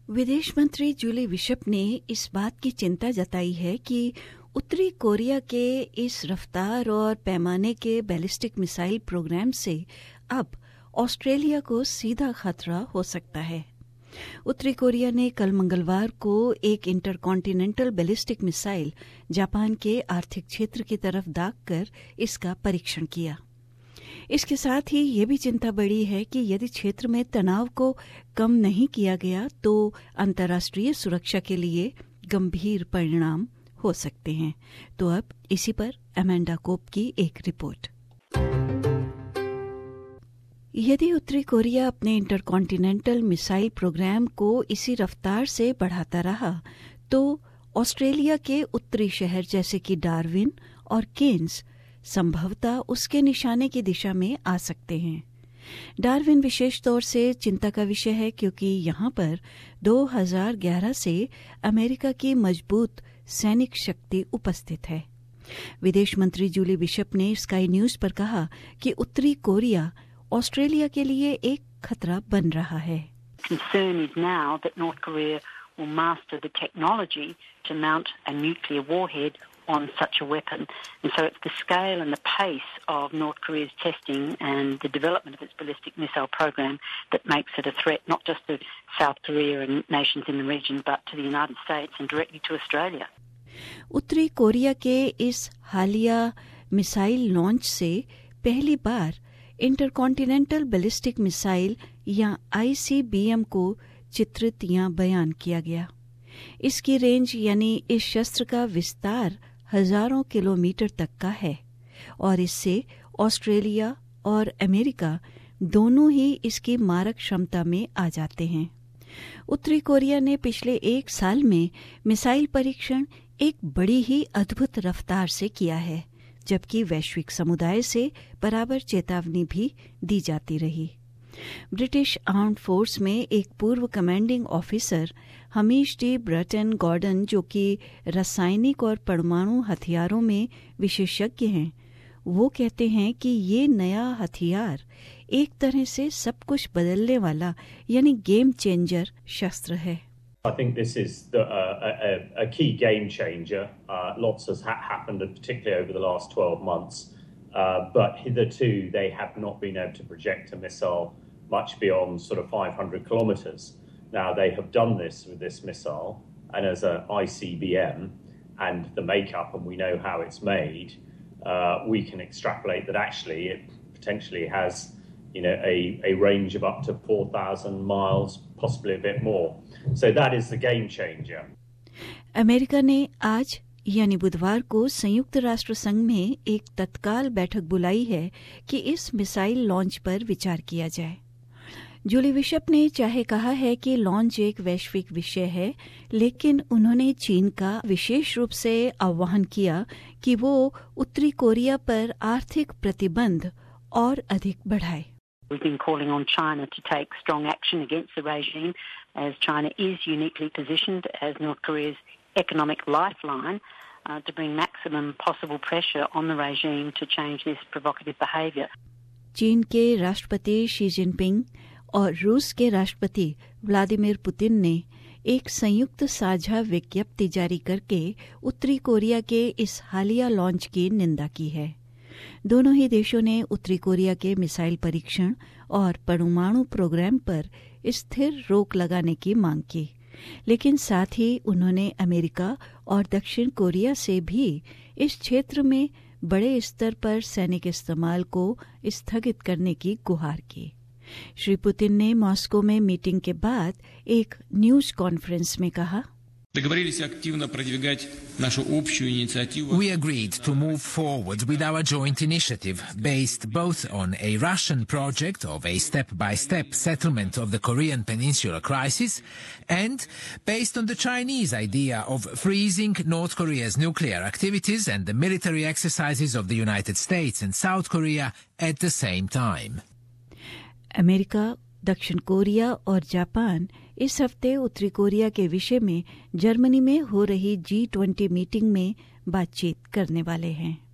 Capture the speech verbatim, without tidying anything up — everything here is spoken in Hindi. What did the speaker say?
विदेश मंत्री जूली बिशप ने इस बात की चिंता जताई है कि उत्तरी कोरिया के इस रफ्तार और पैमाने के बैलिस्टिक मिसाइल प्रोग्राम से अब ऑस्ट्रेलिया को सीधा खतरा हो सकता है। उत्तरी कोरिया ने कल मंगलवार को एक इंटरकॉन्टिनेंटल बैलिस्टिक मिसाइल जापान के आर्थिक क्षेत्र की तरफ दागकर इसका परीक्षण किया। इसके साथ ही ये भी चिंता बढ़ी है कि यदि क्षेत्र में तनाव को कम नहीं किया गया तो अंतर्राष्ट्रीय सुरक्षा के लिए गंभीर परिणाम हो सकते हैं। तो अब इसी पर अमेंडा कोप की एक रिपोर्ट। यदि उत्तरी कोरिया अपने इंटरकॉन्टिनेंटल मिसाइल प्रोग्राम को इसी रफ्तार से बढ़ाता रहा तो ऑस्ट्रेलिया के उत्तरी शहर जैसे कि डार्विन और केन्स संभवतः उसके निशाने की दिशा में आ सकते हैं। डार्विन विशेष तौर से चिंता का विषय है क्योंकि यहाँ पर दो हज़ार ग्यारह से अमेरिका की मजबूत सैनिक शक्ति उपस्थित है। विदेश मंत्री जूली बिशप ने स्काई न्यूज पर कहा कि उत्तरी कोरिया ऑस्ट्रेलिया के लिए एक खतरा बन रहा है। Concern is now that North Korea will master the technology to mount a nuclear warhead on such a weapon. And so it's the scale and the pace of North Korea's testing and the development of its ballistic missile program that makes it a threat not just to South Korea and nations in the region but to the United States and directly to Australia. उत्तरी कोरिया के इस हालिया मिसाइल लॉन्च से पहली बार इंटरकॉन्टिनेंटल बैलिस्टिक मिसाइल या आई सी बी एम को चित्रित या बयान किया गया। इसकी रेंज यानी इस शस्त्र का विस्तार हजारों किलोमीटर तक का है और इससे ऑस्ट्रेलिया और अमेरिका दोनों ही इसकी मारक क्षमता में आ जाते हैं। उत्तरी कोरिया ने पिछले एक साल में मिसाइल परीक्षण एक बड़ी ही अद्भुत रफ्तार से किया है, जबकि वैश्विक समुदाय से बराबर चेतावनी भी दी जाती रही। ब्रिटिश आर्म्ड फोर्स में एक पूर्व commanding officer Hamish de Bretton Gordon, जो कि रासायनिक और परमाणु हथियारों में विशेषज्ञ हैं, वो कहते हैं कि ये नया हथियार एक तरह से सब कुछ बदलने वाला यानी गेम चेंजर शस्त्र है। I think this is the, uh, a, a key game changer. Uh, lots has ha- happened, particularly over the last twelve months. Uh, but hitherto, they have not been able to project a missile much beyond sort of five hundred kilometers. Now, they have done this with this missile, and as an I C B M and the makeup, and we know how it's made, uh, we can extrapolate that actually it potentially has, you know, a, a range of up to four thousand miles, possibly a bit more. So that is the game changer. America ने आज यानी बुधवार को संयुक्त राष्ट्र संघ में एक तत्काल बैठक बुलाई है कि इस मिसाइल लॉन्च पर विचार किया जाए। जूली बिशप ने चाहे कहा है कि लॉन्च एक वैश्विक विषय है, लेकिन उन्होंने चीन का विशेष रूप से आह्वान किया कि वो उत्तरी कोरिया पर आर्थिक प्रतिबंध और अधिक बढ़ाए। We've been calling on China to take strong action against the regime, as China is uniquely positioned as North Korea's economic lifeline uh, to bring maximum possible pressure on the regime to change this provocative behavior. चीन के राष्ट्रपति शी जिनपिंग और रूस के राष्ट्रपति व्लादिमीर पुतिन ने एक संयुक्त साझा विज्ञप्ति जारी करके उत्तरी कोरिया के इस हालिया लॉन्च की निंदा की है। दोनों ही देशों ने उत्तरी कोरिया के मिसाइल परीक्षण और परमाणु प्रोग्राम पर स्थिर रोक लगाने की मांग की, लेकिन साथ ही उन्होंने अमेरिका और दक्षिण कोरिया से भी इस क्षेत्र में बड़े स्तर पर सैनिक इस्तेमाल को स्थगित करने की गुहार की। श्री पुतिन ने मॉस्को में मीटिंग के बाद एक न्यूज कॉन्फ्रेंस में कहा, We agreed to move forward with our joint initiative based both on a Russian project of a step-by-step settlement of the Korean Peninsula crisis and based on the Chinese idea of freezing North Korea's nuclear activities and the military exercises of the United States and South Korea at the same time. America, दक्षिण कोरिया और जापान इस हफ्ते उत्तरी कोरिया के विषय में जर्मनी में हो रही जी ट्वेंटी मीटिंग में बातचीत करने वाले हैं।